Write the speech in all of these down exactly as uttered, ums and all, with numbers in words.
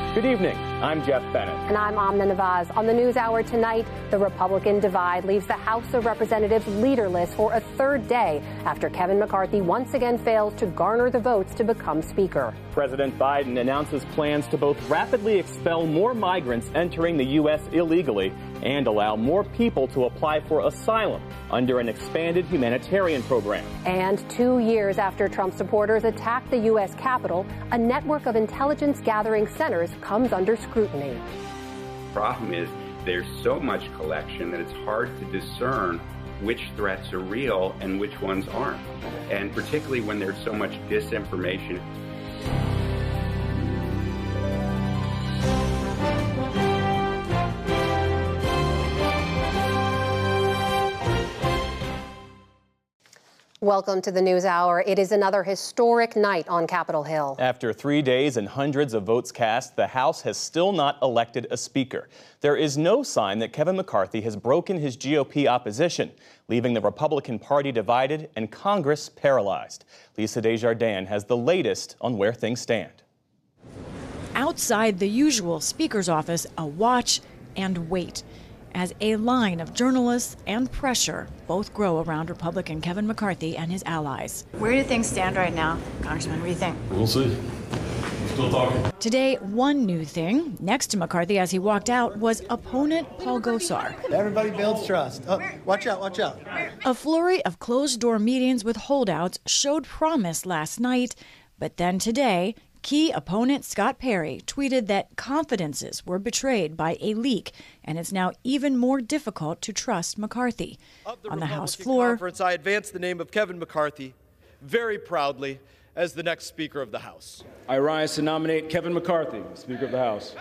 Good evening. I'm Jeff Bennett. And I'm Amna Nawaz. On the NewsHour tonight, the Republican divide leaves the House of Representatives leaderless for a third day after Kevin McCarthy once again fails to garner the votes to become Speaker. President Biden announces plans to both rapidly expel more migrants entering the U S illegally and allow more people to apply for asylum under an expanded humanitarian program. And two years after Trump supporters attacked the U S Capitol, a network of intelligence gathering centers comes under scrutiny. The problem is there's so much collection that it's hard to discern which threats are real and which ones aren't. And particularly when there's so much disinformation. Welcome to the NewsHour. It is another historic night on Capitol Hill. After three days and hundreds of votes cast, the House has still not elected a speaker. There is no sign that Kevin McCarthy has broken his G O P opposition, leaving the Republican Party divided and Congress paralyzed. Lisa Desjardins has the latest on where things stand. Outside the usual Speaker's office, a watch and wait, as a line of journalists and pressure both grow around Republican Kevin McCarthy and his allies. Where do things stand right now, Congressman? What do you think? We'll see. Still talking. Today, one new thing next to McCarthy as he walked out was opponent Paul Gosar. Everybody builds trust. Oh, watch out, watch out. A flurry of closed-door meetings with holdouts showed promise last night, but then today, key opponent Scott Perry tweeted that confidences were betrayed by a leak, and it's now even more difficult to trust McCarthy. The On the Republican House floor, conference, I advance the name of Kevin McCarthy very proudly as the next Speaker of the House. I rise to nominate Kevin McCarthy, Speaker of the House.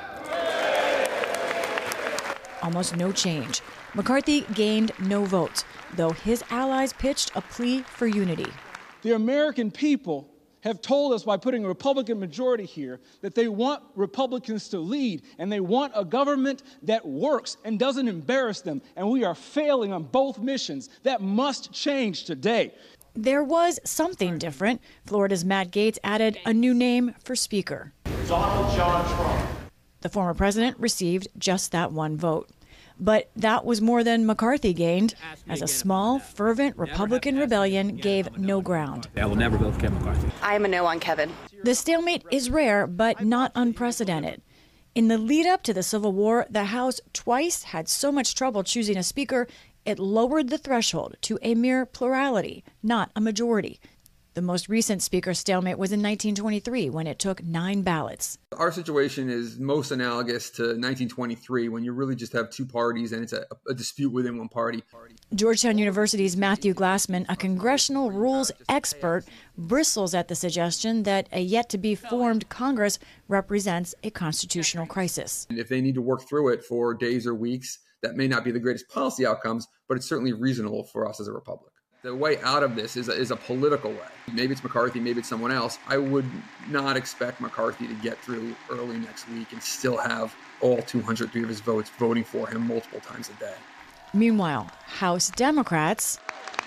almost no change. McCarthy gained no votes, though his allies pitched a plea for unity. The American people have told us by putting a Republican majority here that they want Republicans to lead, and they want a government that works and doesn't embarrass them, and we are failing on both missions. That must change today. There was something different. Florida's Matt Gaetz added a new name for Speaker. Donald John Trump. The former president received just that one vote. But that was more than McCarthy gained, as a small, fervent Republican rebellion gave no ground. I will never vote for Kevin McCarthy. I am a no on Kevin. The stalemate is rare, but not unprecedented. In the lead up to the Civil War, the House twice had so much trouble choosing a speaker, it lowered the threshold to a mere plurality, not a majority. The most recent speaker stalemate was in nineteen twenty-three, when it took nine ballots. Our situation is most analogous to nineteen twenty-three, when you really just have two parties and it's a, a dispute within one party. Georgetown University's Matthew Glassman, a congressional rules expert, bristles at the suggestion that a yet-to-be-formed Congress represents a constitutional crisis. And if they need to work through it for days or weeks, that may not be the greatest policy outcomes, but it's certainly reasonable for us as a republic. The way out of this is a, is a political way. Maybe it's McCarthy, maybe it's someone else. I would not expect McCarthy to get through early next week and still have all two hundred three of his votes voting for him multiple times a day. Meanwhile, House Democrats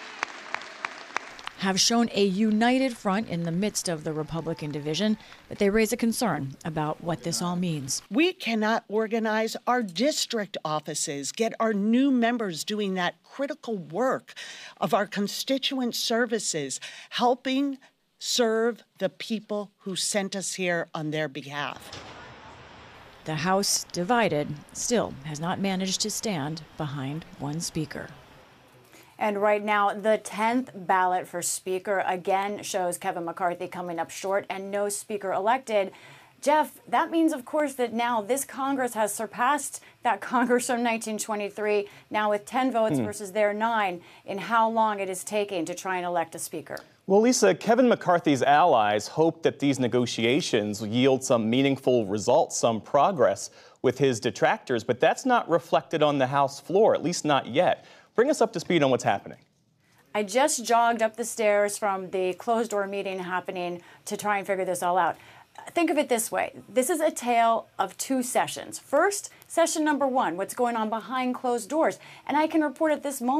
have shown a united front in the midst of the Republican division, but they raise a concern about what this all means. We cannot organize our district offices, get our new members doing that critical work of our constituent services, helping serve the people who sent us here on their behalf. The House, divided, still has not managed to stand behind one speaker. And right now, the tenth ballot for Speaker again shows Kevin McCarthy coming up short and no Speaker elected. Jeff, that means, of course, that now this Congress has surpassed that Congress from nineteen twenty-three, now with ten votes hmm. versus their nine, in how long it is taking to try and elect a Speaker. Well, Lisa, Kevin McCarthy's allies hope that these negotiations yield some meaningful results, some progress with his detractors, but that's not reflected on the House floor, at least not yet. Bring us up to speed on what's happening. I just jogged up the stairs from the closed-door meeting happening to try and figure this all out. Think of it this way. This is a tale of two sessions. First, session number one, what's going on behind closed doors. And I can report at this moment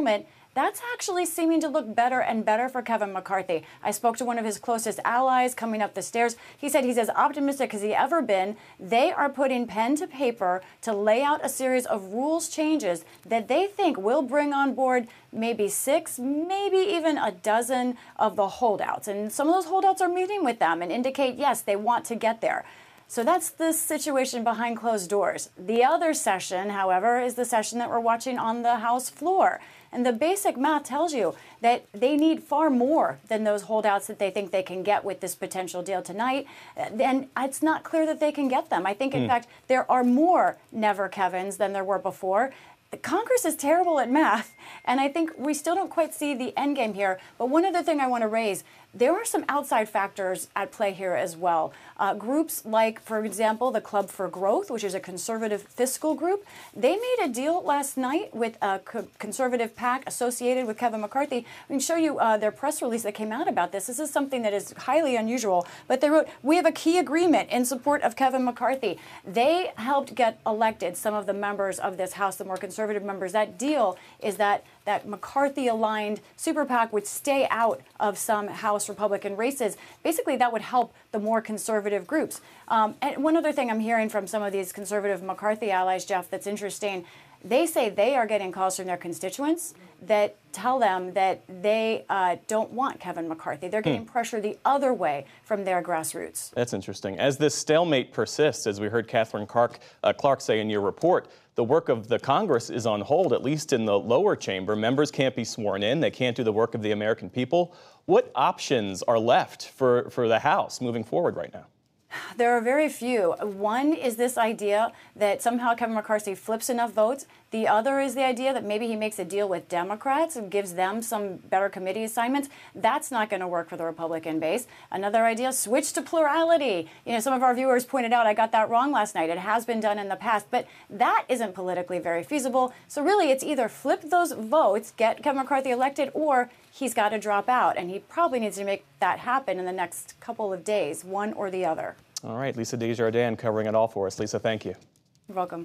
that's actually seeming to look better and better for Kevin McCarthy. I spoke to one of his closest allies coming up the stairs. He said he's as optimistic as he ever been. They are putting pen to paper to lay out a series of rules changes that they think will bring on board maybe six, maybe even a dozen of the holdouts. And some of those holdouts are meeting with them and indicate, yes, they want to get there. So that's the situation behind closed doors. The other session, however, is the session that we're watching on the House floor. And the basic math tells you that they need far more than those holdouts that they think they can get with this potential deal tonight. And it's not clear that they can get them. I think, in mm. fact, there are more Never Kevins than there were before. Congress is terrible at math, and I think we still don't quite see the end game here. But one other thing I want to raise, there are some outside factors at play here as well. Uh, groups like, for example, the Club for Growth, which is a conservative fiscal group, they made a deal last night with a co- conservative PAC associated with Kevin McCarthy. I can show you uh, their press release that came out about this. This is something that is highly unusual, but they wrote, "We have a key agreement in support of Kevin McCarthy." They helped get elected some of the members of this House, the more conservative members. That deal is that that McCarthy-aligned super PAC would stay out of some House Republican races. Basically, that would help the more conservative groups. Um, and one other thing I'm hearing from some of these conservative McCarthy allies, Jeff, that's interesting, they say they are getting calls from their constituents that tell them that they uh, don't want Kevin McCarthy. They're getting hmm. pressure the other way from their grassroots. That's interesting. As this stalemate persists, as we heard Catherine Clark, uh, Clark say in your report, the work of the Congress is on hold, at least in the lower chamber. Members can't be sworn in. They can't do the work of the American people. What options are left for, for the House moving forward right now? There are very few. One is this idea that somehow Kevin McCarthy flips enough votes. The other is the idea that maybe he makes a deal with Democrats and gives them some better committee assignments. That's not going to work for the Republican base. Another idea, switch to plurality. You know, some of our viewers pointed out I got that wrong last night. It has been done in the past, but that isn't politically very feasible. So really, it's either flip those votes, get Kevin McCarthy elected, or he's got to drop out. And he probably needs to make that happen in the next couple of days, one or the other. All right, Lisa Desjardins covering it all for us. Lisa, thank you. You're welcome.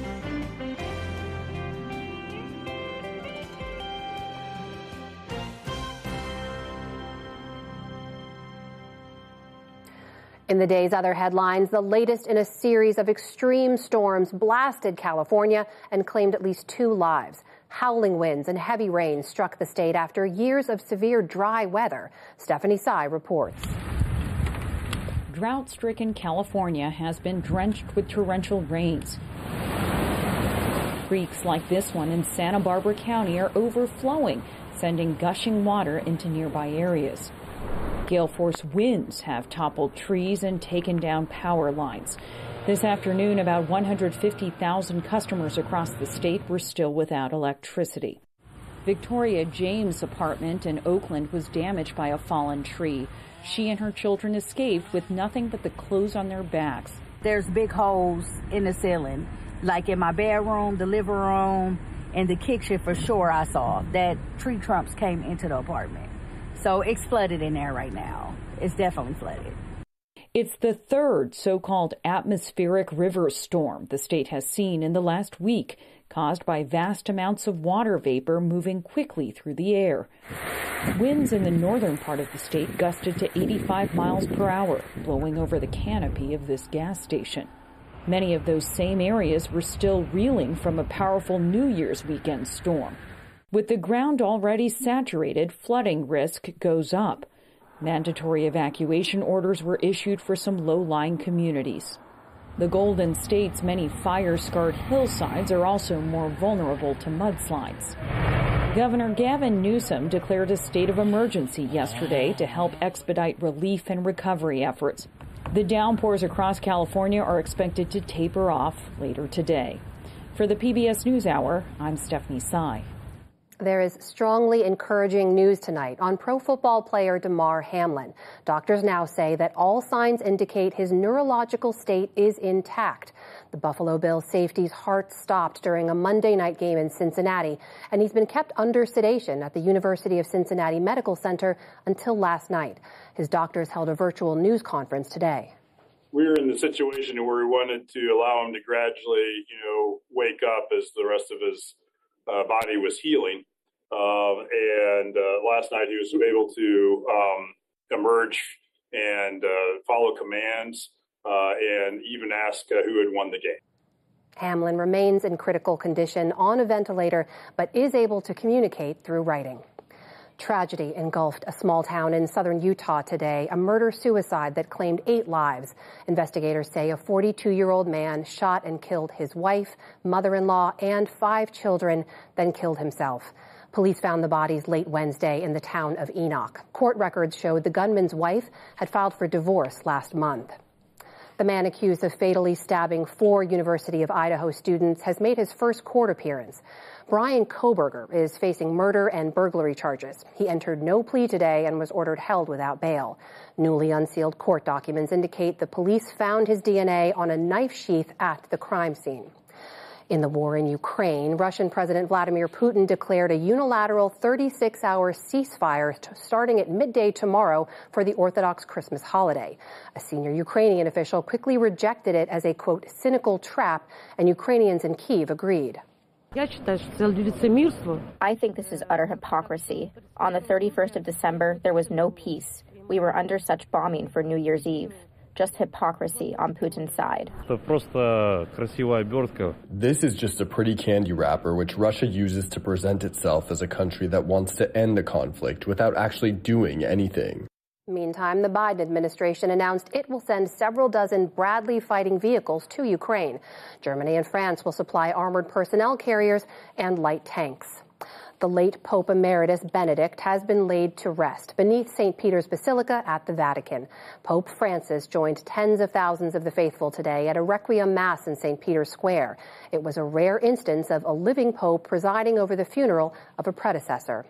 In the day's other headlines, the latest in a series of extreme storms blasted California and claimed at least two lives. Howling winds and heavy rain struck the state after years of severe dry weather. Stephanie Sy reports. Drought-stricken California has been drenched with torrential rains. Creeks like this one in Santa Barbara County are overflowing, sending gushing water into nearby areas. Gale-force winds have toppled trees and taken down power lines. This afternoon, about one hundred fifty thousand customers across the state were still without electricity. Victoria James' apartment in Oakland was damaged by a fallen tree. She and her children escaped with nothing but the clothes on their backs. There's big holes in the ceiling, like in my bedroom, the living room, and the kitchen for sure I saw that tree trunks came into the apartment. So it's flooded in there right now. It's definitely flooded. It's the third so-called atmospheric river storm the state has seen in the last week, caused by vast amounts of water vapor moving quickly through the air. Winds in the northern part of the state gusted to eighty-five miles per hour, blowing over the canopy of this gas station. Many of those same areas were still reeling from a powerful New Year's weekend storm. With the ground already saturated, flooding risk goes up. Mandatory evacuation orders were issued for some low-lying communities. The Golden State's many fire-scarred hillsides are also more vulnerable to mudslides. Governor Gavin Newsom declared a state of emergency yesterday to help expedite relief and recovery efforts. The downpours across California are expected to taper off later today. For the P B S NewsHour, I'm Stephanie Sy. There is strongly encouraging news tonight on pro football player Damar Hamlin. Doctors now say that all signs indicate his neurological state is intact. The Buffalo Bills safety's heart stopped during a Monday night game in Cincinnati, and he's been kept under sedation at the University of Cincinnati Medical Center until last night. His doctors held a virtual news conference today. We were in the situation where we wanted to allow him to gradually, you know, wake up as the rest of his uh, body was healing. Um, and uh, last night he was able to um, emerge and uh, follow commands uh, and even ask uh, who had won the game. Hamlin remains in critical condition on a ventilator, but is able to communicate through writing. Tragedy engulfed a small town in southern Utah today, a murder-suicide that claimed eight lives. Investigators say a forty-two-year-old man shot and killed his wife, mother-in-law, and five children, then killed himself. Police found the bodies late Wednesday in the town of Enoch. Court records showed the gunman's wife had filed for divorce last month. The man accused of fatally stabbing four University of Idaho students has made his first court appearance. Brian Koberger is facing murder and burglary charges. He entered no plea today and was ordered held without bail. Newly unsealed court documents indicate the police found his D N A on a knife sheath at the crime scene. In the war in Ukraine, Russian President Vladimir Putin declared a unilateral thirty-six hour ceasefire starting at midday tomorrow for the Orthodox Christmas holiday. A senior Ukrainian official quickly rejected it as a, quote, cynical trap, and Ukrainians in Kyiv agreed. I think this is utter hypocrisy. On the thirty-first of December, there was no peace. We were under such bombing for New Year's Eve. Just hypocrisy on Putin's side. This is just a pretty candy wrapper which Russia uses to present itself as a country that wants to end the conflict without actually doing anything. Meantime, the Biden administration announced it will send several dozen Bradley fighting vehicles to Ukraine. Germany and France will supply armored personnel carriers and light tanks. The late Pope Emeritus Benedict has been laid to rest beneath Saint Peter's Basilica at the Vatican. Pope Francis joined tens of thousands of the faithful today at a Requiem Mass in Saint Peter's Square. It was a rare instance of a living pope presiding over the funeral of a predecessor.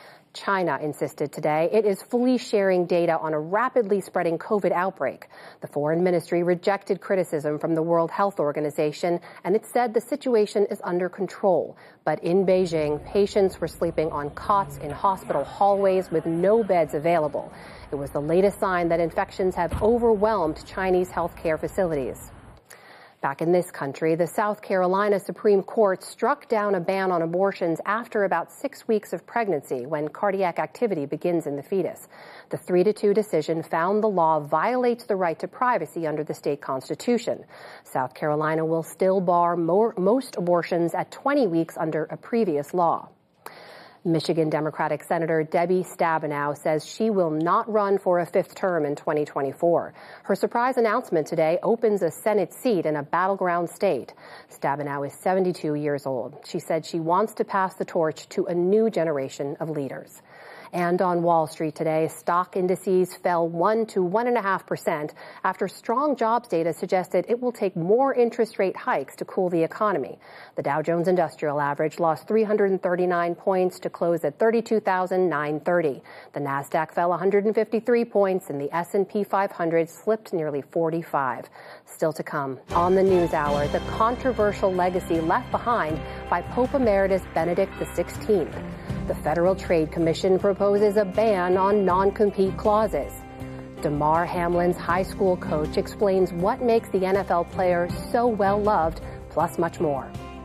China insisted today it is fully sharing data on a rapidly spreading COVID outbreak. The foreign ministry rejected criticism from the World Health Organization, and it said the situation is under control. But in Beijing, patients were sleeping on cots in hospital hallways with no beds available. It was the latest sign that infections have overwhelmed Chinese healthcare facilities. Back in this country, the South Carolina Supreme Court struck down a ban on abortions after about six weeks of pregnancy when cardiac activity begins in the fetus. The three to two decision found the law violates the right to privacy under the state constitution. South Carolina will still bar more, most abortions at twenty weeks under a previous law. Michigan Democratic Senator Debbie Stabenow says she will not run for a fifth term in twenty twenty-four. Her surprise announcement today opens a Senate seat in a battleground state. Stabenow is seventy-two years old. She said she wants to pass the torch to a new generation of leaders. And on Wall Street today, stock indices fell one to one and a half percent after strong jobs data suggested it will take more interest rate hikes to cool the economy. The Dow Jones Industrial Average lost three hundred thirty-nine points to close at thirty-two thousand nine hundred thirty. The Nasdaq fell one hundred fifty-three points and the S and P five hundred slipped nearly forty-five. Still to come on the News Hour, the controversial legacy left behind by Pope Emeritus Benedict the sixteenth. The Federal Trade Commission proposes a ban on non-compete clauses. Damar Hamlin's high school coach explains what makes the N F L player so well loved, plus much more.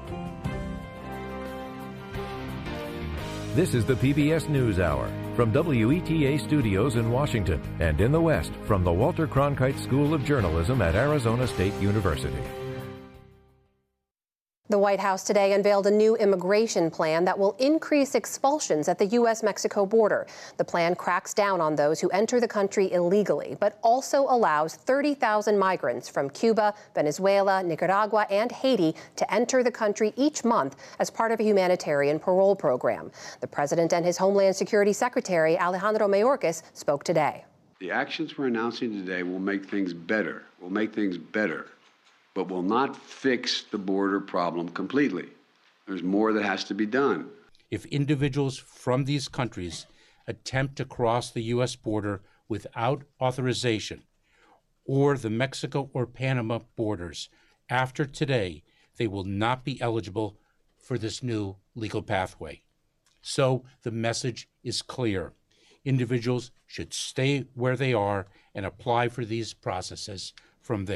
This is the P B S News Hour from W E T A Studios in Washington and in the West from the Walter Cronkite School of Journalism at Arizona State University. The White House today unveiled a new immigration plan that will increase expulsions at the U S Mexico border. The plan cracks down on those who enter the country illegally, but also allows thirty thousand migrants from Cuba, Venezuela, Nicaragua, and Haiti to enter the country each month as part of a humanitarian parole program. The president and his Homeland Security Secretary, Alejandro Mayorkas, spoke today. The actions we're announcing today will make things better, will make things better. but will not fix the border problem completely. There's more that has to be done. If individuals from these countries attempt to cross the U S border without authorization, or the Mexico or Panama borders, after today, they will not be eligible for this new legal pathway. So the message is clear. Individuals should stay where they are and apply for these processes from there.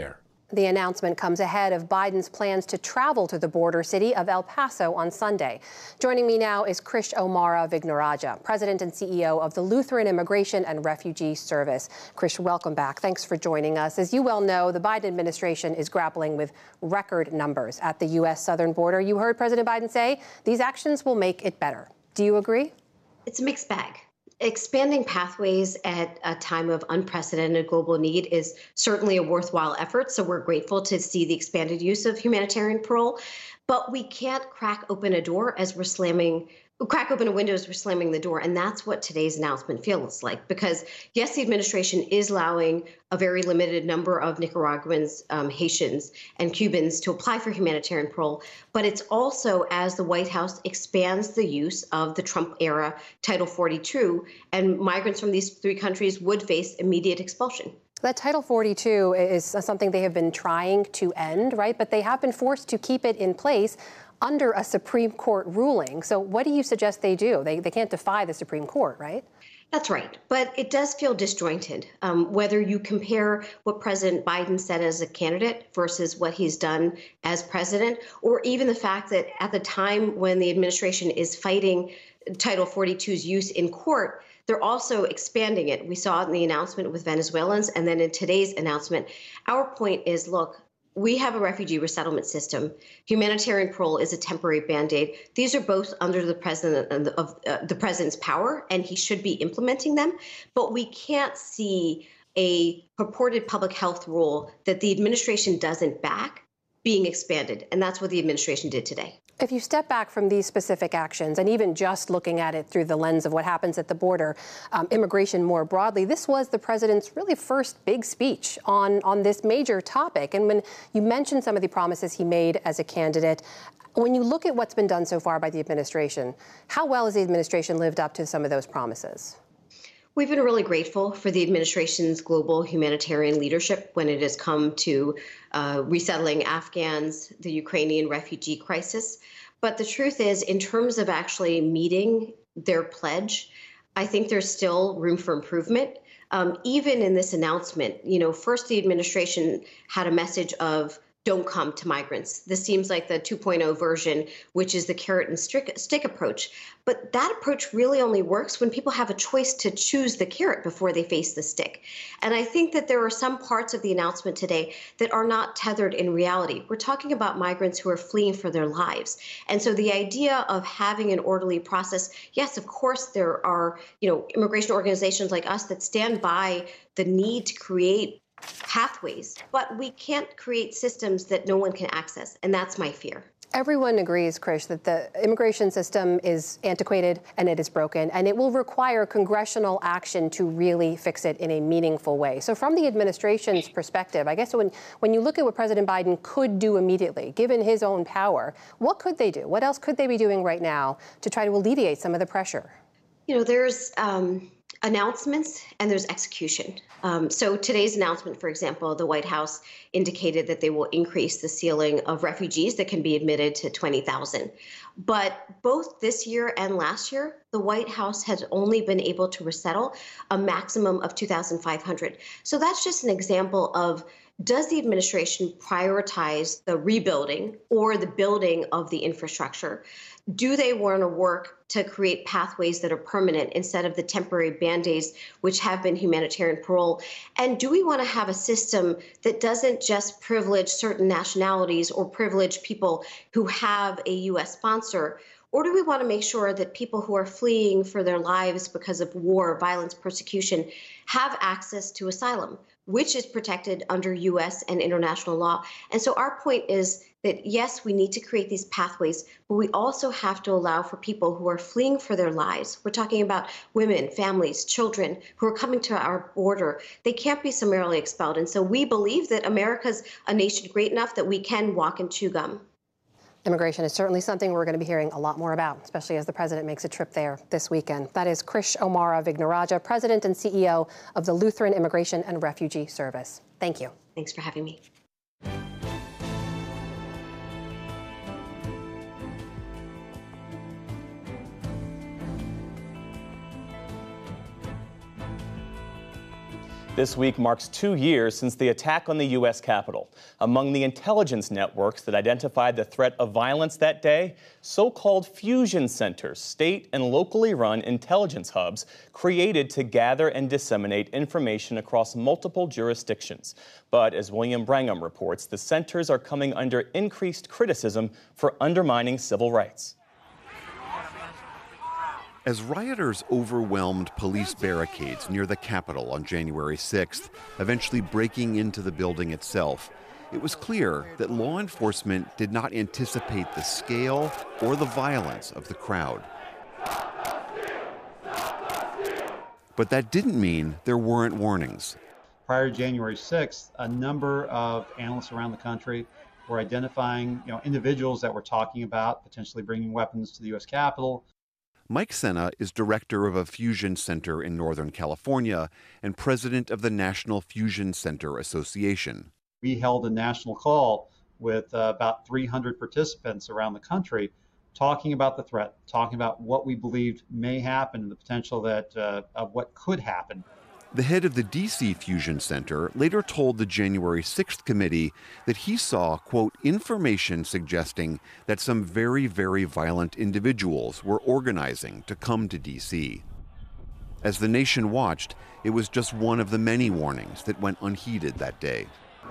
The announcement comes ahead of Biden's plans to travel to the border city of El Paso on Sunday. Joining me now is Krish O'Mara Vignarajah, President and C E O of the Lutheran Immigration and Refugee Service. Krish, welcome back. Thanks for joining us. As you well know, the Biden administration is grappling with record numbers at the U S southern border. You heard President Biden say these actions will make it better. Do you agree? It's a mixed bag. Expanding pathways at a time of unprecedented global need is certainly a worthwhile effort, so we're grateful to see the expanded use of humanitarian parole. But we can't crack open a door as we're slamming, crack open a window as we're slamming the door, and that's what today's announcement feels like. Because yes, the administration is allowing a very limited number of Nicaraguans, um, Haitians, and Cubans to apply for humanitarian parole, but it's also as the White House expands the use of the Trump-era Title forty-two, and migrants from these three countries would face immediate expulsion. That Title forty-two is something they have been trying to end, right? But they have been forced to keep it in place under a Supreme Court ruling. So what do you suggest they do? They, they can't defy the Supreme Court, right? That's right. But it does feel disjointed. Um, whether you compare what President Biden said as a candidate versus what he's done as president, or even the fact that at the time when the administration is fighting Title forty-two's use in court, they're also expanding it. We saw it in the announcement with Venezuelans, and then in today's announcement. Our point is, look, we have a refugee resettlement system. Humanitarian parole is a temporary Band-Aid. These are both under the president of uh, the president's power, and he should be implementing them. But we can't see a purported public health rule that the administration doesn't back being expanded, and that's what the administration did today. If you step back from these specific actions, and even just looking at it through the lens of what happens at the border, um, immigration more broadly, this was the president's really first big speech on, on this major topic. And when you mentioned some of the promises he made as a candidate, when you look at what's been done so far by the administration, how well has the administration lived up to some of those promises? We've been really grateful for the administration's global humanitarian leadership when it has come to uh, resettling Afghans, the Ukrainian refugee crisis. But the truth is, in terms of actually meeting their pledge, I think there's still room for improvement. Um, even in this announcement, you know, first the administration had a message of don't come to migrants. This seems like the two point oh version, which is the carrot and stick, stick approach. But that approach really only works when people have a choice to choose the carrot before they face the stick. And I think that there are some parts of the announcement today that are not tethered in reality. We're talking about migrants who are fleeing for their lives. And so the idea of having an orderly process, yes, of course, there are, you know, immigration organizations like us that stand by the need to create pathways, but we can't create systems that no one can access, and that's my fear. Everyone agrees, Krish, that the immigration system is antiquated and it is broken, and it will require congressional action to really fix it in a meaningful way. So from the administration's perspective, I guess when, when you look at what President Biden could do immediately, given his own power, what could they do? What else could they be doing right now to try to alleviate some of the pressure? You know, there's um, announcements and there's execution. Um, so today's announcement, for example, the White House indicated that they will increase the ceiling of refugees that can be admitted to twenty thousand. But both this year and last year, the White House has only been able to resettle a maximum of two thousand five hundred. So that's just an example of, does the administration prioritize the rebuilding or the building of the infrastructure? Do they want to work to create pathways that are permanent instead of the temporary Band-Aids, which have been humanitarian parole? And do we want to have a system that doesn't just privilege certain nationalities or privilege people who have a U S sponsor? Or do we want to make sure that people who are fleeing for their lives because of war, violence, persecution have access to asylum, which is protected under U S and international law? And so our point is that, yes, we need to create these pathways, but we also have to allow for people who are fleeing for their lives. We're talking about women, families, children who are coming to our border. They can't be summarily expelled. And so we believe that America's a nation great enough that we can walk and chew gum. Immigration is certainly something we're going to be hearing a lot more about, especially as the president makes a trip there this weekend. That is Krish O'Mara Vignarajah, president and C E O of the Lutheran Immigration and Refugee Service. Thank you. Thanks for having me. This week marks two years since the attack on the U S Capitol. Among the intelligence networks that identified the threat of violence that day, so-called fusion centers, state and locally run intelligence hubs created to gather and disseminate information across multiple jurisdictions. But as William Brangham reports, the centers are coming under increased criticism for undermining civil rights. As rioters overwhelmed police barricades near the Capitol on January sixth, eventually breaking into the building itself, it was clear that law enforcement did not anticipate the scale or the violence of the crowd. But that didn't mean there weren't warnings. Prior to January sixth, a number of analysts around the country were identifying, you know, individuals that were talking about potentially bringing weapons to the U S Capitol. Mike Sena is director of a fusion center in Northern California and president of the National Fusion Center Association. We held a national call with uh, about three hundred participants around the country talking about the threat, talking about what we believed may happen, the potential that uh, of what could happen. The head of the D C Fusion Center later told the January sixth committee that he saw, quote, information suggesting that some very, very violent individuals were organizing to come to D C. As the nation watched, it was just one of the many warnings that went unheeded that day.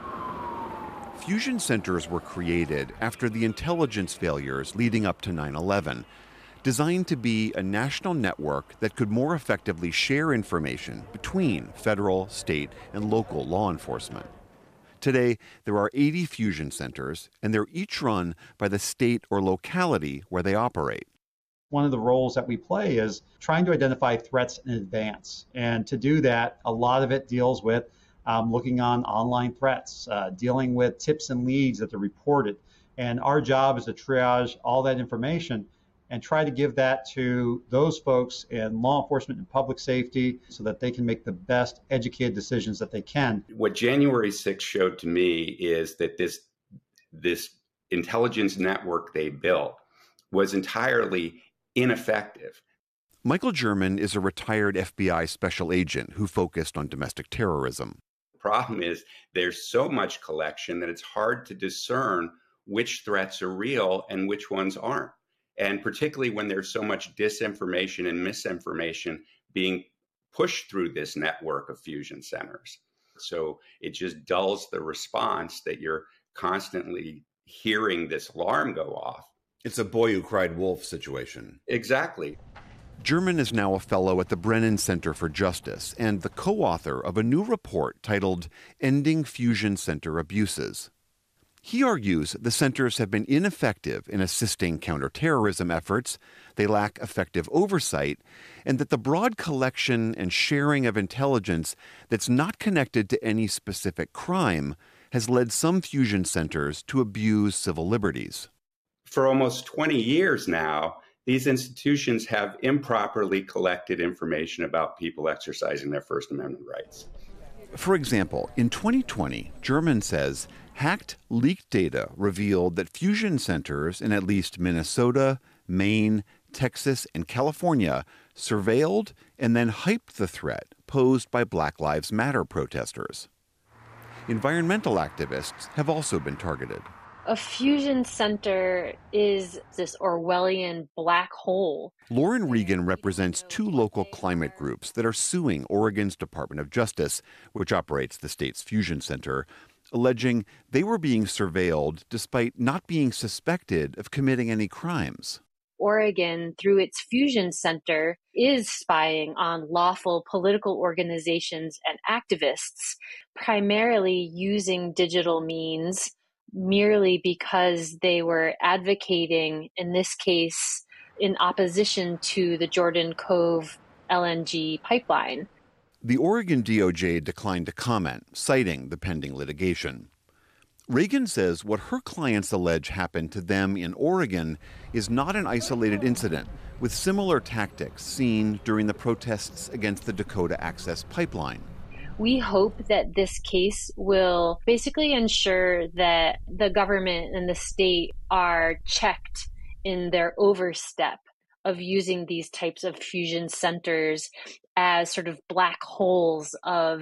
Fusion centers were created after the intelligence failures leading up to nine eleven. Designed to be a national network that could more effectively share information between federal, state, and local law enforcement. Today, there are eighty fusion centers, and they're each run by the state or locality where they operate. One of the roles that we play is trying to identify threats in advance. And to do that, a lot of it deals with um, looking on online threats, uh, dealing with tips and leads that are reported. And our job is to triage all that information and try to give that to those folks in law enforcement and public safety so that they can make the best educated decisions that they can. What January sixth showed to me is that this, this intelligence network they built was entirely ineffective. Michael German is a retired F B I special agent who focused on domestic terrorism. The problem is there's so much collection that it's hard to discern which threats are real and which ones aren't. And particularly when there's so much disinformation and misinformation being pushed through this network of fusion centers. So it just dulls the response that you're constantly hearing this alarm go off. It's a boy who cried wolf situation. Exactly. German is now a fellow at the Brennan Center for Justice and the co-author of a new report titled Ending Fusion Center Abuses. He argues the centers have been ineffective in assisting counterterrorism efforts, they lack effective oversight, and that the broad collection and sharing of intelligence that's not connected to any specific crime has led some fusion centers to abuse civil liberties. For almost twenty years now, these institutions have improperly collected information about people exercising their First Amendment rights. For example, in twenty twenty, German says hacked, leaked data revealed that fusion centers in at least Minnesota, Maine, Texas, and California surveilled and then hyped the threat posed by Black Lives Matter protesters. Environmental activists have also been targeted. A fusion center is this Orwellian black hole. Lauren Regan represents two local climate groups that are suing Oregon's Department of Justice, which operates the state's fusion center, alleging they were being surveilled despite not being suspected of committing any crimes. Oregon, through its fusion center, is spying on lawful political organizations and activists, primarily using digital means merely because they were advocating, in this case, in opposition to the Jordan Cove L N G pipeline. The Oregon D O J declined to comment, citing the pending litigation. Reagan says what her clients allege happened to them in Oregon is not an isolated incident, with similar tactics seen during the protests against the Dakota Access Pipeline. We hope that this case will basically ensure that the government and the state are checked in their overstep of using these types of fusion centers as sort of black holes of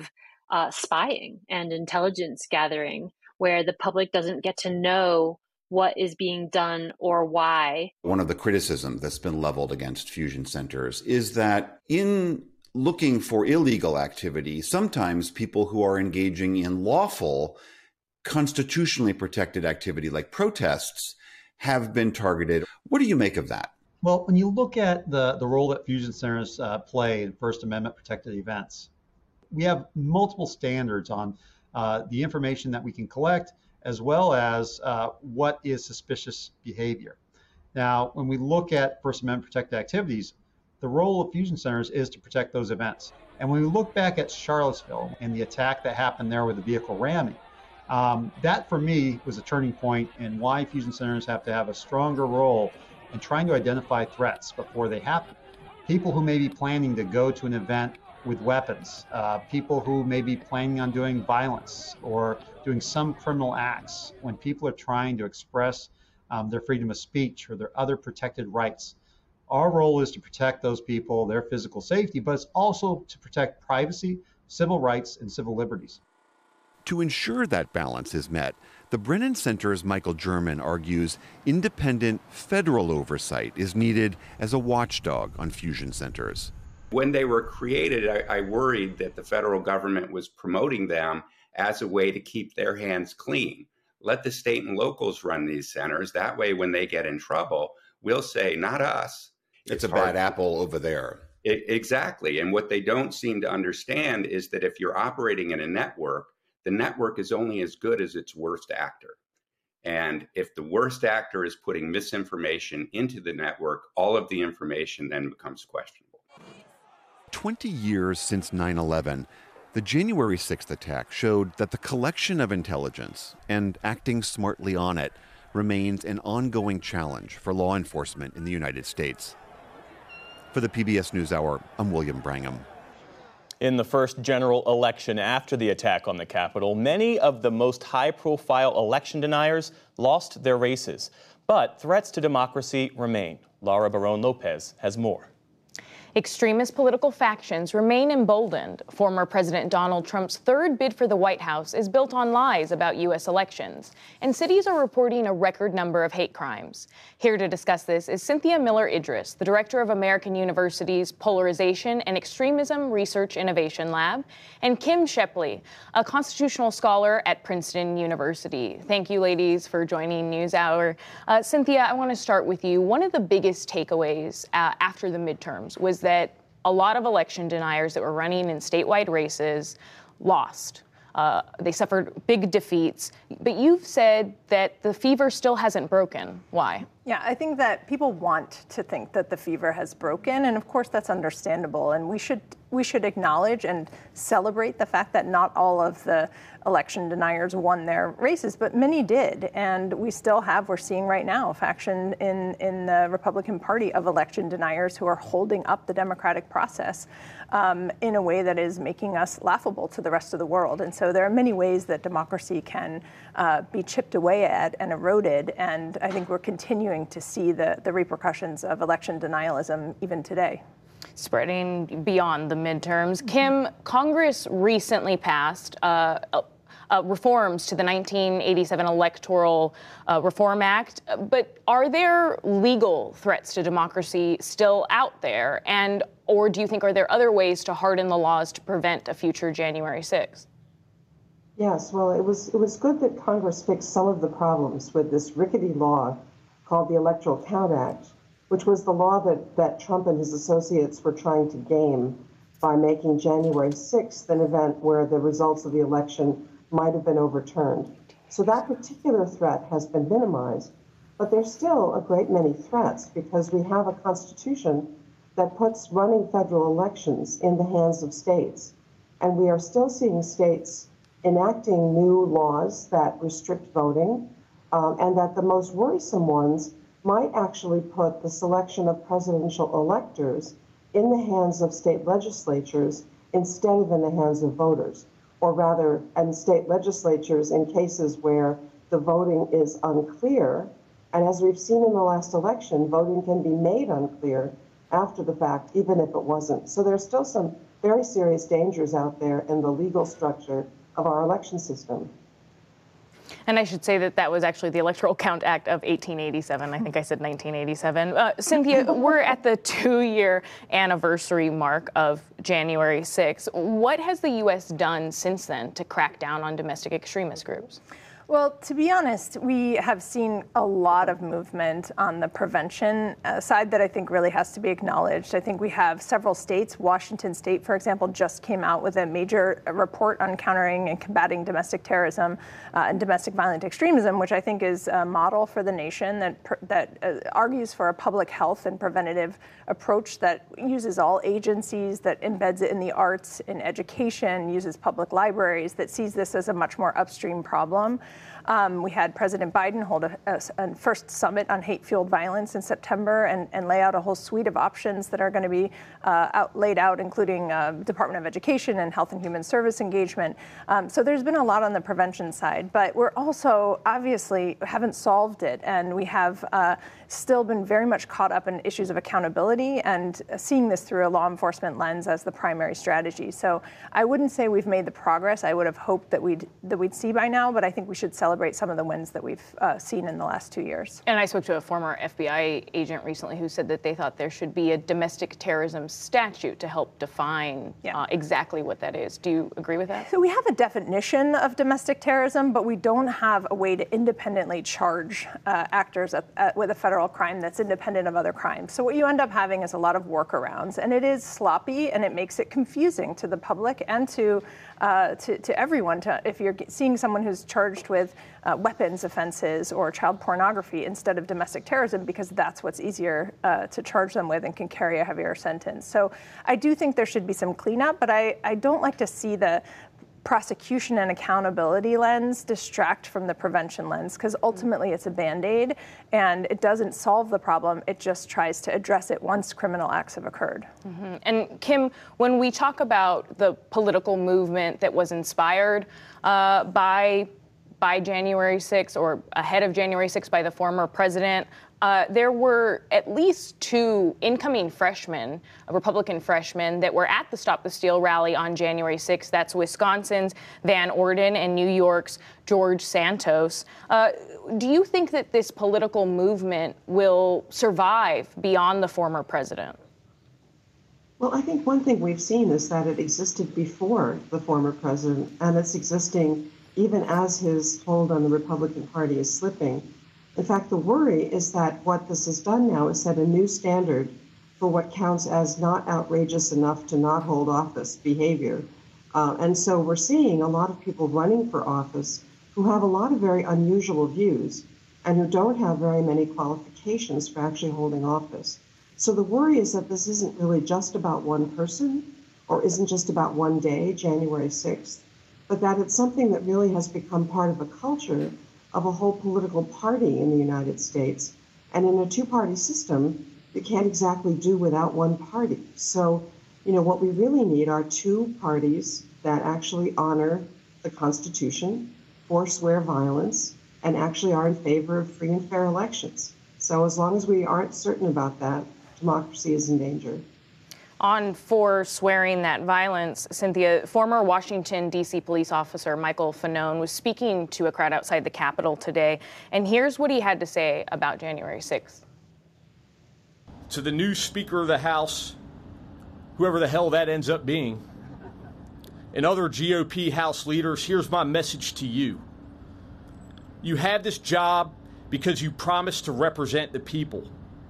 uh, spying and intelligence gathering, where the public doesn't get to know what is being done or why. One of the criticisms that's been leveled against fusion centers is that in looking for illegal activity, sometimes people who are engaging in lawful, constitutionally protected activity like protests have been targeted. What do you make of that? Well, when you look at the, the role that fusion centers uh, play in First Amendment protected events, we have multiple standards on uh, the information that we can collect, as well as uh, what is suspicious behavior. Now, when we look at First Amendment protected activities, the role of fusion centers is to protect those events. And when we look back at Charlottesville and the attack that happened there with the vehicle ramming, um, that for me was a turning point in why fusion centers have to have a stronger role in trying to identify threats before they happen. People who may be planning to go to an event with weapons, uh, people who may be planning on doing violence or doing some criminal acts, when people are trying to express um, their freedom of speech or their other protected rights. Our role is to protect those people, their physical safety, but it's also to protect privacy, civil rights, and civil liberties. To ensure that balance is met, the Brennan Center's Michael German argues independent federal oversight is needed as a watchdog on fusion centers. When they were created, I, I worried that the federal government was promoting them as a way to keep their hands clean. Let the state and locals run these centers. That way, when they get in trouble, we'll say, not us. It's, it's a bad apple over there. It, exactly. And what they don't seem to understand is that if you're operating in a network, the network is only as good as its worst actor. And if the worst actor is putting misinformation into the network, all of the information then becomes questionable. twenty years since nine eleven, the January sixth attack showed that the collection of intelligence and acting smartly on it remains an ongoing challenge for law enforcement in the United States. For the P B S NewsHour, I'm William Brangham. In the first general election after the attack on the Capitol, many of the most high-profile election deniers lost their races. But threats to democracy remain. Laura Barón-López has more. Extremist political factions remain emboldened. Former President Donald Trump's third bid for the White House is built on lies about U S elections, and cities are reporting a record number of hate crimes. Here to discuss this is Cynthia Miller-Idriss, the director of American University's Polarization and Extremism Research Innovation Lab, and Kim Shepley, a constitutional scholar at Princeton University. Thank you, ladies, for joining NewsHour. Uh, Cynthia, I want to start with you. One of the biggest takeaways uh, after the midterms was that a lot of election deniers that were running in statewide races lost. Uh, they suffered big defeats. But you've said that the fever still hasn't broken. Why? Yeah, I think that people want to think that the fever has broken, and of course that's understandable. And we should we should acknowledge and celebrate the fact that not all of the election deniers won their races, but many did. And we still have, we're seeing right now, a faction in, in the Republican Party of election deniers who are holding up the democratic process um, in a way that is making us laughable to the rest of the world. And so there are many ways that democracy can uh, be chipped away at and eroded. And I think we're continuing to see the, the repercussions of election denialism even today. Spreading beyond the midterms. Kim, Congress recently passed uh, uh, reforms to the nineteen eighty-seven Electoral uh, Reform Act, but are there legal threats to democracy still out there? And or do you think are there other ways to harden the laws to prevent a future January sixth? Yes, well, it was it was good that Congress fixed some of the problems with this rickety law called the Electoral Count Act, which was the law that, that Trump and his associates were trying to game by making January sixth an event where the results of the election might have been overturned. So that particular threat has been minimized, but there's still a great many threats because we have a constitution that puts running federal elections in the hands of states. And we are still seeing states enacting new laws that restrict voting, um, and that the most worrisome ones might actually put the selection of presidential electors in the hands of state legislatures instead of in the hands of voters, or rather, and state legislatures in cases where the voting is unclear. And as we've seen in the last election, voting can be made unclear after the fact, even if it wasn't. So there's still some very serious dangers out there in the legal structure of our election system. And I should say that that was actually the Electoral Count Act of eighteen eighty-seven. I think I said nineteen eighty-seven. Uh, Cynthia, we're at the two-year anniversary mark of January sixth. What has the U S done since then to crack down on domestic extremist groups? Well, to be honest, we have seen a lot of movement on the prevention uh, side that I think really has to be acknowledged. I think we have several states. Washington State, for example, just came out with a major report on countering and combating domestic terrorism uh, and domestic violent extremism, which I think is a model for the nation that that uh, argues for a public health and preventative approach that uses all agencies, that embeds it in the arts, in education, uses public libraries, that sees this as a much more upstream problem. Um, we had President Biden hold a, a, a first summit on hate-fueled violence in September and, and lay out a whole suite of options that are going to be uh, out, laid out, including uh, Department of Education and Health and Human Service engagement. Um, so there's been a lot on the prevention side, but we're also obviously haven't solved it, and we have uh, still been very much caught up in issues of accountability and seeing this through a law enforcement lens as the primary strategy. So I wouldn't say we've made the progress I would have hoped that we'd that we'd see by now, but I think we should celebrate some of the wins that we've uh, seen in the last two years. And I spoke to a former F B I agent recently who said that they thought there should be a domestic terrorism statute to help define yeah. uh, exactly what that is. Do you agree with that? So we have a definition of domestic terrorism, but we don't have a way to independently charge uh, actors at, at, with a federal crime that's independent of other crimes. So what you end up having is a lot of workarounds, and it is sloppy, and it makes it confusing to the public and to uh, to, to everyone. To, if you're seeing someone who's charged with uh, weapons offenses or child pornography instead of domestic terrorism, because that's what's easier uh, to charge them with and can carry a heavier sentence. So I do think there should be some cleanup, but I, I don't like to see the prosecution and accountability lens distract from the prevention lens, because ultimately it's a Band-Aid and it doesn't solve the problem. It just tries to address it once criminal acts have occurred. Mm-hmm. And Kim, when we talk about the political movement that was inspired uh, by by January sixth or ahead of January sixth by the former president, Uh, there were at least two incoming freshmen, Republican freshmen, that were at the Stop the Steal rally on January sixth. That's Wisconsin's Van Orden and New York's George Santos. Uh, do you think that this political movement will survive beyond the former president? Well, I think one thing we've seen is that it existed before the former president, and it's existing even as his hold on the Republican Party is slipping. In fact, the worry is that what this has done now is set a new standard for what counts as not outrageous enough to not hold office behavior. Uh, and so we're seeing a lot of people running for office who have a lot of very unusual views and who don't have very many qualifications for actually holding office. So the worry is that this isn't really just about one person or isn't just about one day, January sixth, but that it's something that really has become part of a culture of a whole political party in the United States. And in a two-party system, you can't exactly do without one party. So, you know, what we really need are two parties that actually honor the Constitution, forswear violence, and actually are in favor of free and fair elections. So as long as we aren't certain about that, democracy is in danger. On forswearing that violence, Cynthia, former Washington, D C police officer Michael Fanone was speaking to a crowd outside the Capitol today, and here's what he had to say about January sixth. To the new Speaker of the House, whoever the hell that ends up being, and other G O P House leaders, here's my message to you. You have this job because you promised to represent the people.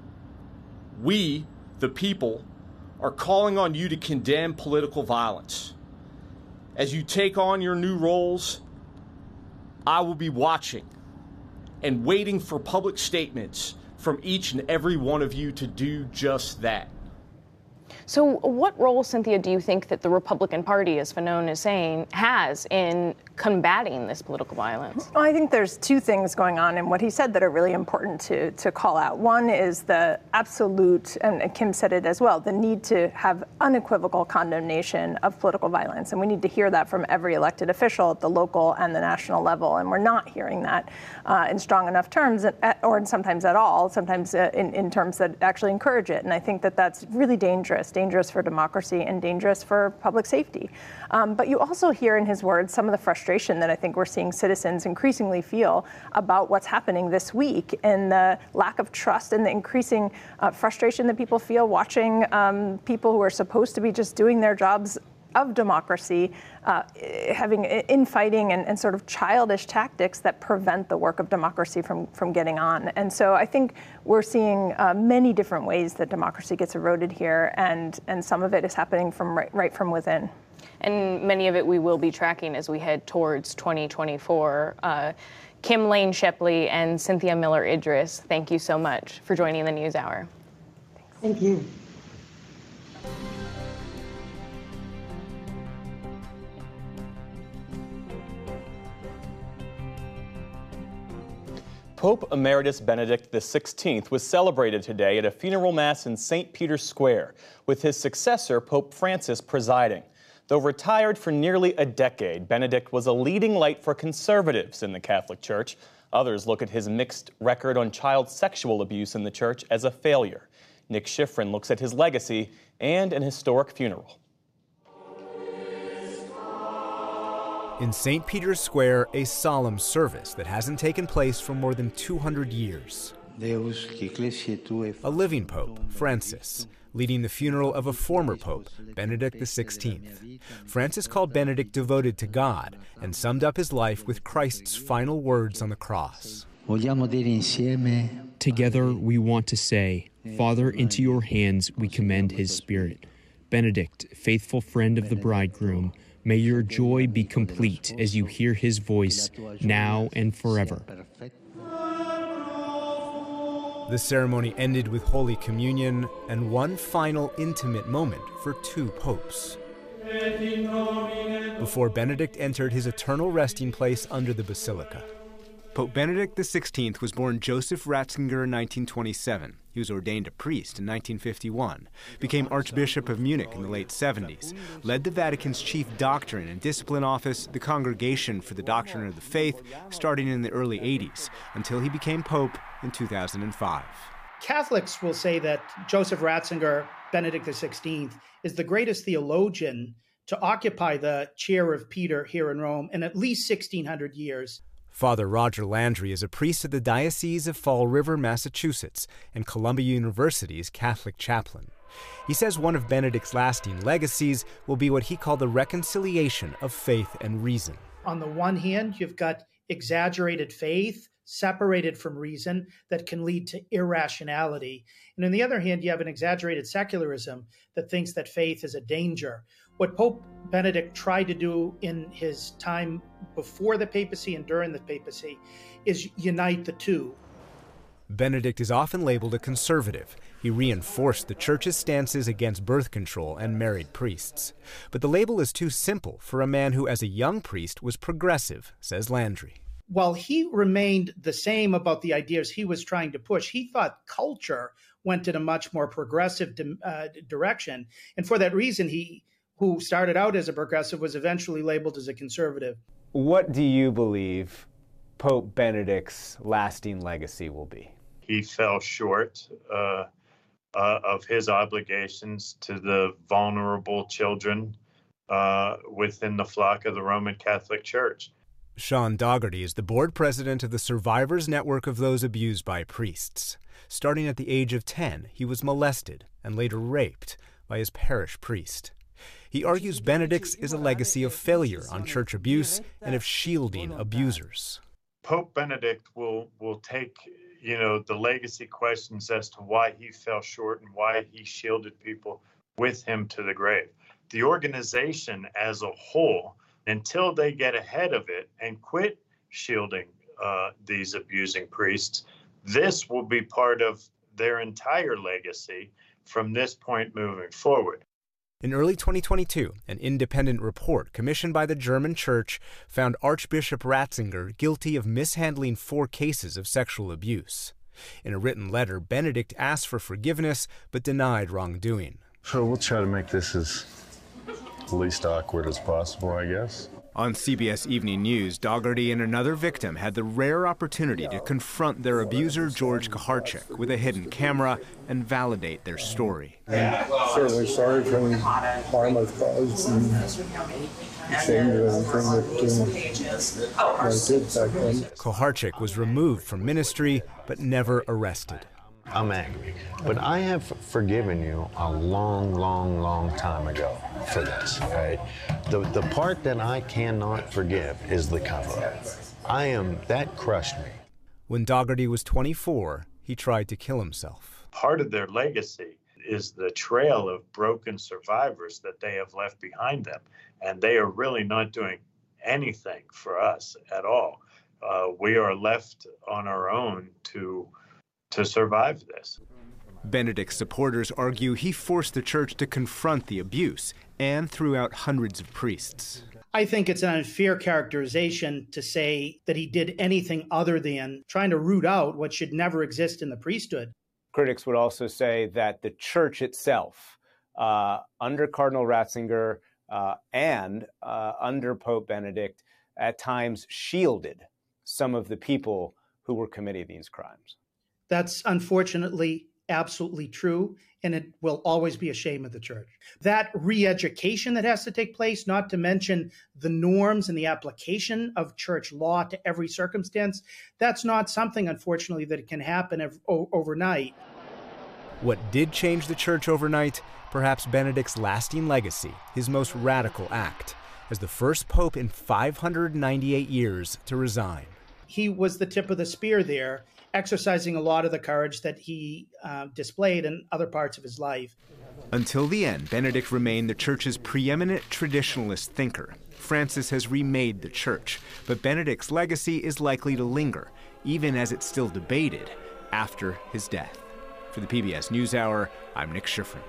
We, the people, are calling on you to condemn political violence. As you take on your new roles, I will be watching and waiting for public statements from each and every one of you to do just that. So what role, Cynthia, do you think that the Republican Party, as Fanone is saying, has in combating this political violence? Well, I think there's two things going on in what he said that are really important to, to call out. One is the absolute, and Kim said it as well, the need to have unequivocal condemnation of political violence. And we need to hear that from every elected official at the local and the national level. And we're not hearing that uh, in strong enough terms, or sometimes at all, sometimes uh, in, in terms that actually encourage it. And I think that that's really dangerous. dangerous for democracy, and dangerous for public safety. Um, but you also hear in his words some of the frustration that I think we're seeing citizens increasingly feel about what's happening this week, and the lack of trust and the increasing uh, frustration that people feel watching um, people who are supposed to be just doing their jobs of democracy, uh, having infighting and, and sort of childish tactics that prevent the work of democracy from, from getting on. And so I think we're seeing uh, many different ways that democracy gets eroded here, and, and some of it is happening from right, right from within. And many of it we will be tracking as we head towards twenty twenty-four. Uh, Kim Lane Shepley and Cynthia Miller Idris, thank you so much for joining the News Hour. Thank you. Pope Emeritus Benedict the sixteenth was celebrated today at a funeral mass in Saint Peter's Square, with his successor, Pope Francis, presiding. Though retired for nearly a decade, Benedict was a leading light for conservatives in the Catholic Church. Others look at his mixed record on child sexual abuse in the Church as a failure. Nick Schifrin looks at his legacy and an historic funeral. In Saint Peter's Square, a solemn service that hasn't taken place for more than two hundred years. A living Pope, Francis, leading the funeral of a former Pope, Benedict the sixteenth. Francis called Benedict devoted to God and summed up his life with Christ's final words on the cross. Together we want to say, Father, into your hands we commend his spirit. Benedict, faithful friend of the bridegroom, may your joy be complete as you hear his voice now and forever. The ceremony ended with Holy Communion and one final intimate moment for two popes, before Benedict entered his eternal resting place under the basilica. Pope Benedict the sixteenth was born Joseph Ratzinger in nineteen twenty-seven. He was ordained a priest in nineteen fifty-one, became Archbishop of Munich in the late seventies, led the Vatican's chief doctrine and discipline office, the Congregation for the Doctrine of the Faith, starting in the early eighties, until he became Pope in two thousand five. Catholics will say that Joseph Ratzinger, Benedict the sixteenth, is the greatest theologian to occupy the chair of Peter here in Rome in at least sixteen hundred years. Father Roger Landry is a priest of the Diocese of Fall River, Massachusetts, and Columbia University's Catholic chaplain. He says one of Benedict's lasting legacies will be what he called the reconciliation of faith and reason. On the one hand, you've got exaggerated faith separated from reason that can lead to irrationality. And on the other hand, you have an exaggerated secularism that thinks that faith is a danger. What Pope Benedict tried to do in his time before the papacy and during the papacy is unite the two. Benedict is often labeled a conservative. He reinforced the Church's stances against birth control and married priests. But the label is too simple for a man who, as a young priest, was progressive, says Landry. While he remained the same about the ideas he was trying to push, he thought culture went in a much more progressive uh, direction. And for that reason, he who started out as a progressive was eventually labeled as a conservative. What do you believe Pope Benedict's lasting legacy will be? He fell short uh, uh, of his obligations to the vulnerable children uh, within the flock of the Roman Catholic Church. Sean Dougherty is the board president of the Survivors Network of Those Abused by Priests. Starting at the age of ten, he was molested and later raped by his parish priest. He argues Benedict's is a legacy of failure on church abuse and of shielding abusers. Pope Benedict will will take, you know, the legacy questions as to why he fell short and why he shielded people with him to the grave. The organization as a whole, until they get ahead of it and quit shielding uh, these abusing priests, this will be part of their entire legacy from this point moving forward. In early twenty twenty-two, an independent report commissioned by the German Church found Archbishop Ratzinger guilty of mishandling four cases of sexual abuse. In a written letter, Benedict asked for forgiveness but denied wrongdoing. So we'll try to make this as least awkward as possible, I guess. On C B S Evening News, Daugherty and another victim had the rare opportunity to confront their abuser, George Kuharchuk, with a hidden camera and validate their story. I'm certainly sorry for any harm I've caused and ashamed of everything that um, I did back then. Kuharchuk was removed from ministry, but never arrested. I'm angry, but I have forgiven you a long, long, long time ago for this, okay? The, the part that I cannot forgive is the cover-up. I am, that crushed me. When Daugherty was twenty-four, he tried to kill himself. Part of their legacy is the trail of broken survivors that they have left behind them, and they are really not doing anything for us at all. Uh, we are left on our own to to survive this. Benedict's supporters argue he forced the church to confront the abuse and threw out hundreds of priests. I think it's an unfair characterization to say that he did anything other than trying to root out what should never exist in the priesthood. Critics would also say that the church itself, uh, under Cardinal Ratzinger uh, and uh, under Pope Benedict, at times shielded some of the people who were committing these crimes. That's unfortunately absolutely true, and it will always be a shame of the church. That re-education that has to take place, not to mention the norms and the application of church law to every circumstance, that's not something, unfortunately, that can happen ev- o- overnight. What did change the church overnight? Perhaps Benedict's lasting legacy, his most radical act, as the first pope in five hundred ninety-eight years to resign. He was the tip of the spear there, exercising a lot of the courage that he uh, displayed in other parts of his life. Until the end, Benedict remained the church's preeminent traditionalist thinker. Francis has remade the church, but Benedict's legacy is likely to linger, even as it's still debated after his death. For the P B S NewsHour, I'm Nick Schifrin.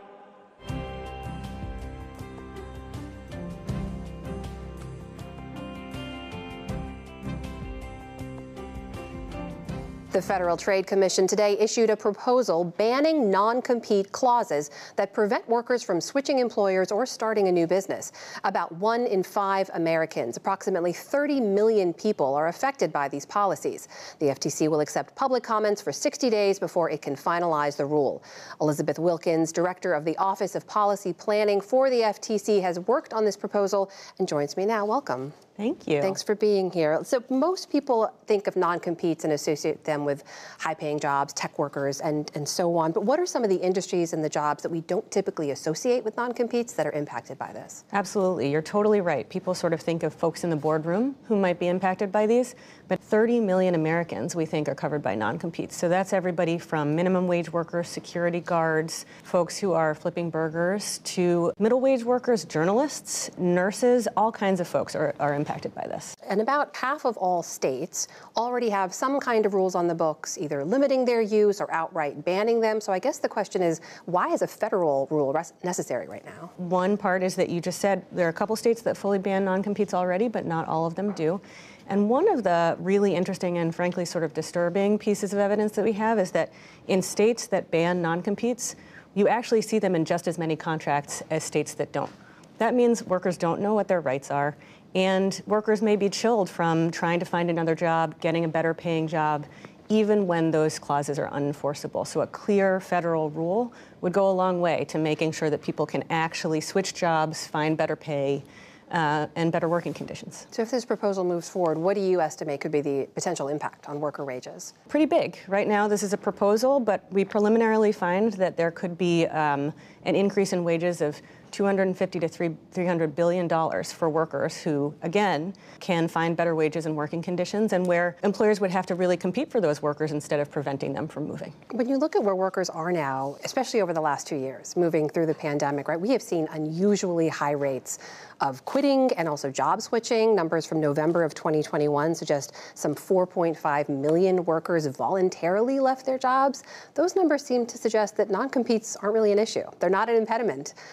The Federal Trade Commission today issued a proposal banning non-compete clauses that prevent workers from switching employers or starting a new business. About one in five Americans, approximately thirty million people, are affected by these policies. The F T C will accept public comments for sixty days before it can finalize the rule. Elizabeth Wilkins, director of the Office of Policy Planning for the F T C, has worked on this proposal and joins me now. Welcome. Thank you. Thanks for being here. So most people think of non-competes and associate them with high-paying jobs, tech workers, and, and so on. But what are some of the industries and the jobs that we don't typically associate with non-competes that are impacted by this? Absolutely. You're totally right. People sort of think of folks in the boardroom who might be impacted by these, but thirty million Americans we think are covered by non-competes. So that's everybody from minimum wage workers, security guards, folks who are flipping burgers, to middle wage workers, journalists, nurses, all kinds of folks are, are impacted. impacted by this. And about half of all states already have some kind of rules on the books, either limiting their use or outright banning them. So I guess the question is, why is a federal rule res- necessary right now? One part is that you just said there are a couple states that fully ban non-competes already, but not all of them do. And one of the really interesting and frankly sort of disturbing pieces of evidence that we have is that in states that ban non-competes, you actually see them in just as many contracts as states that don't. That means workers don't know what their rights are. And workers may be chilled from trying to find another job, getting a better paying job, even when those clauses are unenforceable. So a clear federal rule would go a long way to making sure that people can actually switch jobs, find better pay, uh, and better working conditions. So if this proposal moves forward, what do you estimate could be the potential impact on worker wages? Pretty big. Right now, this is a proposal, but we preliminarily find that there could be um, an increase in wages of two hundred fifty to three hundred billion dollars for workers who, again, can find better wages and working conditions, and where employers would have to really compete for those workers instead of preventing them from moving. When you look at where workers are now, especially over the last two years, moving through the pandemic, right, we have seen unusually high rates of quitting and also job switching. Numbers from November of twenty twenty-one suggest some four point five million workers voluntarily left their jobs. Those numbers seem to suggest that non-competes aren't really an issue. They're not an impediment to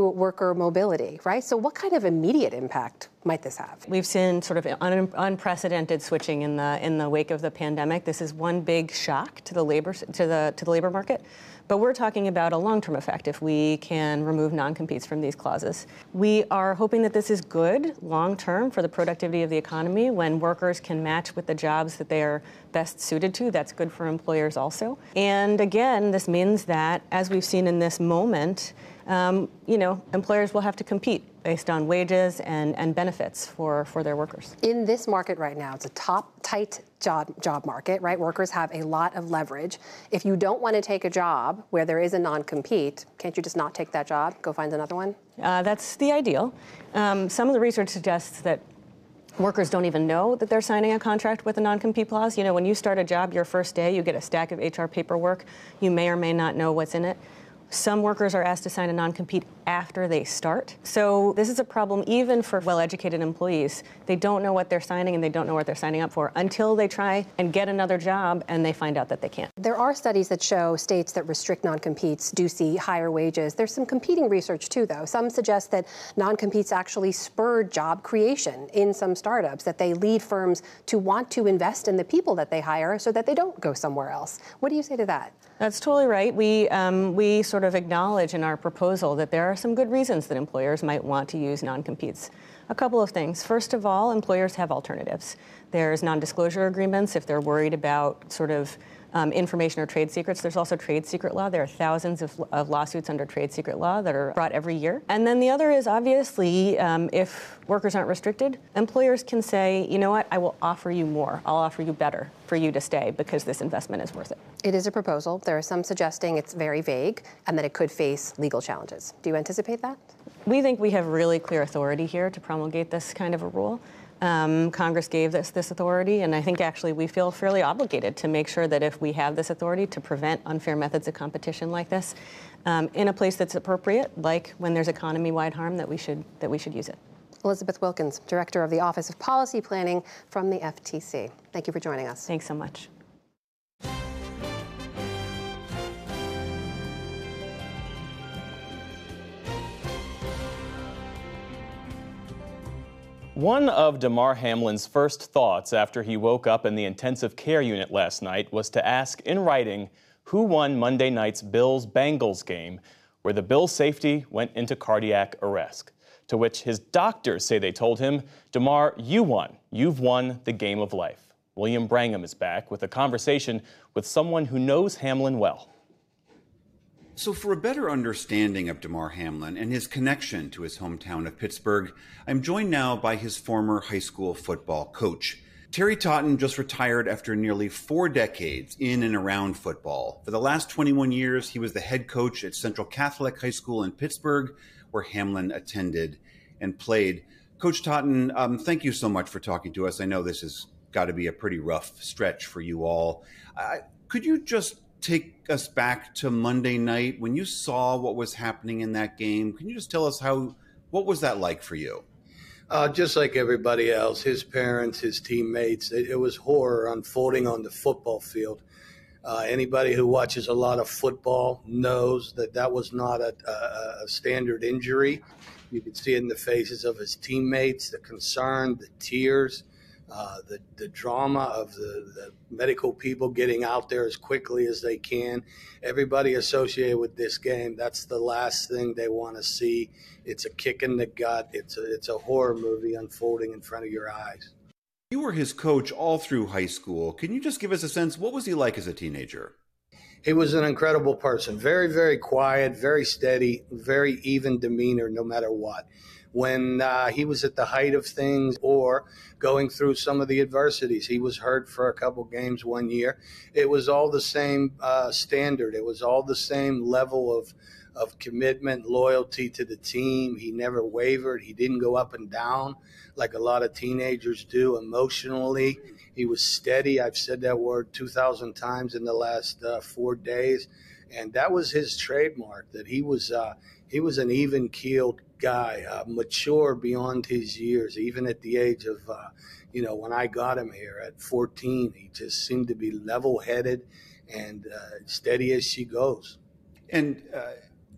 worker mobility, right? So what kind of immediate impact might this have? We've seen sort of un- unprecedented switching in the in the wake of the pandemic. This is one big shock to the labor to the to the labor market. But we're talking about a long-term effect if we can remove non-competes from these clauses. We are hoping that this is good long-term for the productivity of the economy. When workers can match with the jobs that they are best suited to, that's good for employers also. And again, this means that, as we've seen in this moment, um, you know, employers will have to compete based on wages and, and benefits for, for their workers. In this market right now, it's a top, tight job job market, right? Workers have a lot of leverage. If you don't want to take a job where there is a non-compete, can't you just not take that job, go find another one? Uh, that's the ideal. Um, some of the research suggests that workers don't even know that they're signing a contract with a non-compete clause. You know, when you start a job your first day, you get a stack of H R paperwork. You may or may not know what's in it. Some workers are asked to sign a non-compete after they start. So this is a problem even for well-educated employees. They don't know what they're signing and they don't know what they're signing up for until they try and get another job and they find out that they can't. There are studies that show states that restrict non-competes do see higher wages. There's some competing research too, though. Some suggest that non-competes actually spur job creation in some startups, that they lead firms to want to invest in the people that they hire so that they don't go somewhere else. What do you say to that? That's totally right. We um, we sort of acknowledge in our proposal that there are some good reasons that employers might want to use non-competes. A couple of things. First of all, employers have alternatives. There's non-disclosure agreements if they're worried about sort of um, information or trade secrets. There's also trade secret law. There are thousands of, of lawsuits under trade secret law that are brought every year. And then the other is obviously um, if workers aren't restricted, employers can say, you know what, I will offer you more. I'll offer you better for you to stay because this investment is worth it. It is a proposal. There are some suggesting it's very vague and that it could face legal challenges. Do you anticipate that? We think we have really clear authority here to promulgate this kind of a rule. Um, Congress gave us this authority, and I think actually we feel fairly obligated to make sure that if we have this authority to prevent unfair methods of competition like this um, in a place that's appropriate, like when there's economy-wide harm, that we should that we should use it. Elizabeth Wilkins, Director of the Office of Policy Planning from the F T C. Thank you for joining us. Thanks so much. One of Damar Hamlin's first thoughts after he woke up in the intensive care unit last night was to ask in writing who won Monday night's Bills-Bengals game, where the Bills' safety went into cardiac arrest. To which his doctors say they told him, Damar, you won. You've won the game of life. William Brangham is back with a conversation with someone who knows Hamlin well. So for a better understanding of Damar Hamlin and his connection to his hometown of Pittsburgh, I'm joined now by his former high school football coach. Terry Totten just retired after nearly four decades in and around football. For the last twenty-one years, he was the head coach at Central Catholic High School in Pittsburgh, where Hamlin attended and played. Coach Totten, um, thank you so much for talking to us. I know this has got to be a pretty rough stretch for you all. Uh, could you just take us back to Monday night when you saw what was happening in that game? Can you just tell us how, what was that like for you? Uh, just like everybody else, his parents, his teammates, it, it was horror unfolding on the football field. Uh, anybody who watches a lot of football knows that that was not a, a, a standard injury. You could see it in the faces of his teammates, the concern, the tears. Uh, the, the drama of the, the medical people getting out there as quickly as they can. Everybody associated with this game, that's the last thing they want to see. It's a kick in the gut. It's a, it's a horror movie unfolding in front of your eyes. You were his coach all through high school. Can you just give us a sense, what was he like as a teenager? He was an incredible person, very, very quiet, very steady, very even demeanor no matter what. When uh, he was at the height of things or going through some of the adversities, he was hurt for a couple games one year. It was all the same uh, standard. It was all the same level of of commitment, loyalty to the team. He never wavered. He didn't go up and down like a lot of teenagers do emotionally. He was steady. I've said that word two thousand times in the last uh, four days. And that was his trademark, that he was uh, he was an even-keeled guy, uh, mature beyond his years, even at the age of, uh, you know, when I got him here at fourteen, he just seemed to be level-headed and uh, steady as she goes. And uh,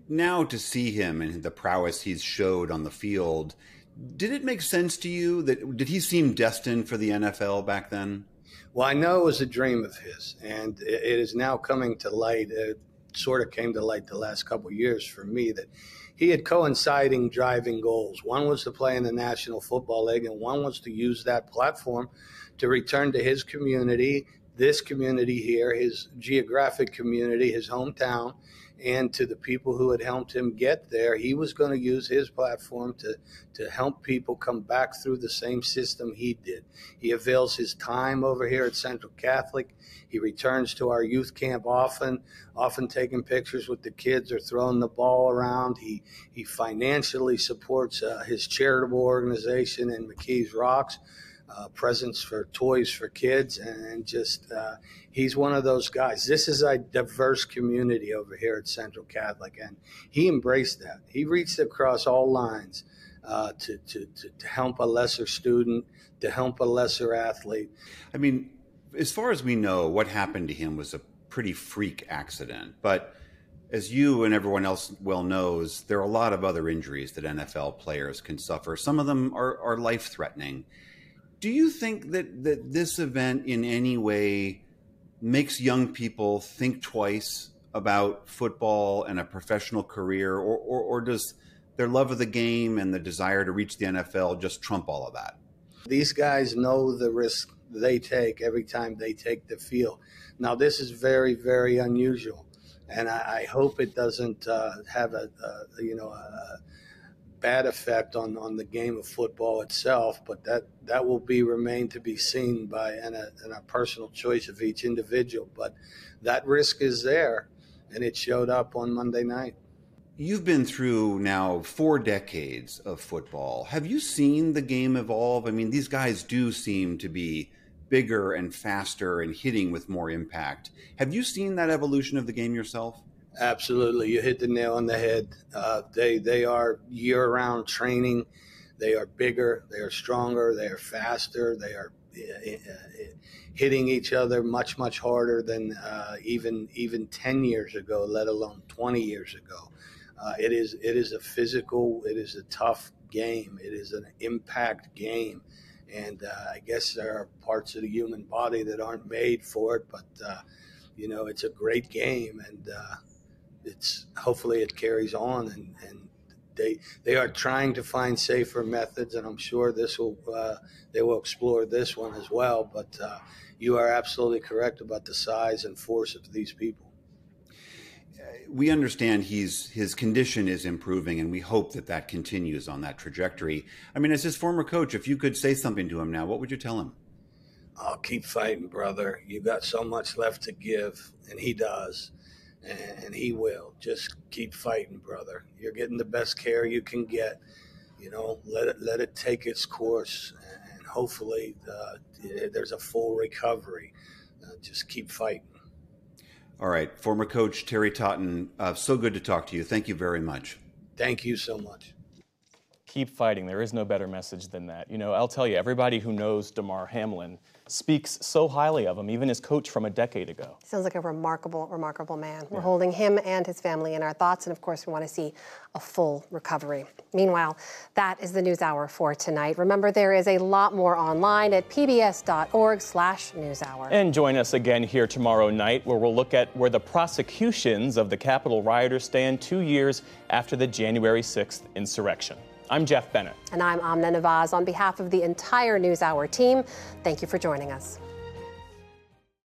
now to see him and the prowess he's showed on the field, did it make sense to you that did he seem destined for the N F L back then? Well, I know it was a dream of his, and it is now coming to light. It sort of came to light the last couple of years for me that he had coinciding driving goals. One was to play in the National Football League, and one was to use that platform to return to his community, this community here, his geographic community, his hometown, and to the people who had helped him get there. He was going to use his platform to, to help people come back through the same system he did. He avails his time over here at Central Catholic. He returns to our youth camp often, often taking pictures with the kids or throwing the ball around. He he financially supports uh, his charitable organization in McKees Rocks, uh, Presents for Toys for Kids, and just uh, he's one of those guys. This is a diverse community over here at Central Catholic, and he embraced that. He reached across all lines uh, to, to, to, to help a lesser student, to help a lesser athlete. I mean, as far as we know, what happened to him was a pretty freak accident. But as you and everyone else well knows, there are a lot of other injuries that N F L players can suffer. Some of them are, are life-threatening. Do you think that, that this event in any way makes young people think twice about football and a professional career, or, or, or does their love of the game and the desire to reach the N F L just trump all of that? These guys know the risk they take every time they take the field. Now, this is very, very unusual, and I, I hope it doesn't uh, have a, a you know a bad effect on, on the game of football itself. But that, that will be remain to be seen by and a, and a personal choice of each individual. But that risk is there, and it showed up on Monday night. You've been through now four decades of football. Have you seen the game evolve? I mean, these guys do seem to be bigger and faster and hitting with more impact. Have you seen that evolution of the game yourself? Absolutely. You hit the nail on the head. Uh, they they are year-round training. They are bigger. They are stronger. They are faster. They are uh, uh, hitting each other much, much harder than uh, even even ten years ago, let alone twenty years ago. Uh, it is it is a physical, it is a tough game. It is an impact game. And uh, I guess there are parts of the human body that aren't made for it, but, uh, you know, it's a great game. And uh, it's hopefully it carries on. And, and they they are trying to find safer methods, and I'm sure this will uh, they will explore this one as well. But uh, you are absolutely correct about the size and force of these people. We understand he's his condition is improving, and we hope that that continues on that trajectory. I mean, as his former coach, if you could say something to him now, what would you tell him? Oh, keep fighting, brother. You got so much left to give, and he does, and he will. Just keep fighting, brother. You're getting the best care you can get. You know, let it let it take its course, and hopefully uh, there's a full recovery. Uh, just keep fighting. All right. Former coach Terry Totten, uh, so good to talk to you. Thank you very much. Thank you so much. Keep fighting. There is no better message than that. You know, I'll tell you, everybody who knows Damar Hamlin speaks so highly of him, even his coach from a decade ago. Sounds like a remarkable, remarkable man. We're yeah. holding him and his family in our thoughts, and of course, we want to see a full recovery. Meanwhile, that is the NewsHour for tonight. Remember, there is a lot more online at pbs.org slash newshour. And join us again here tomorrow night, where we'll look at where the prosecutions of the Capitol rioters stand two years after the January sixth insurrection. I'm Jeff Bennett. And I'm Amna Nawaz. On behalf of the entire NewsHour team, thank you for joining us.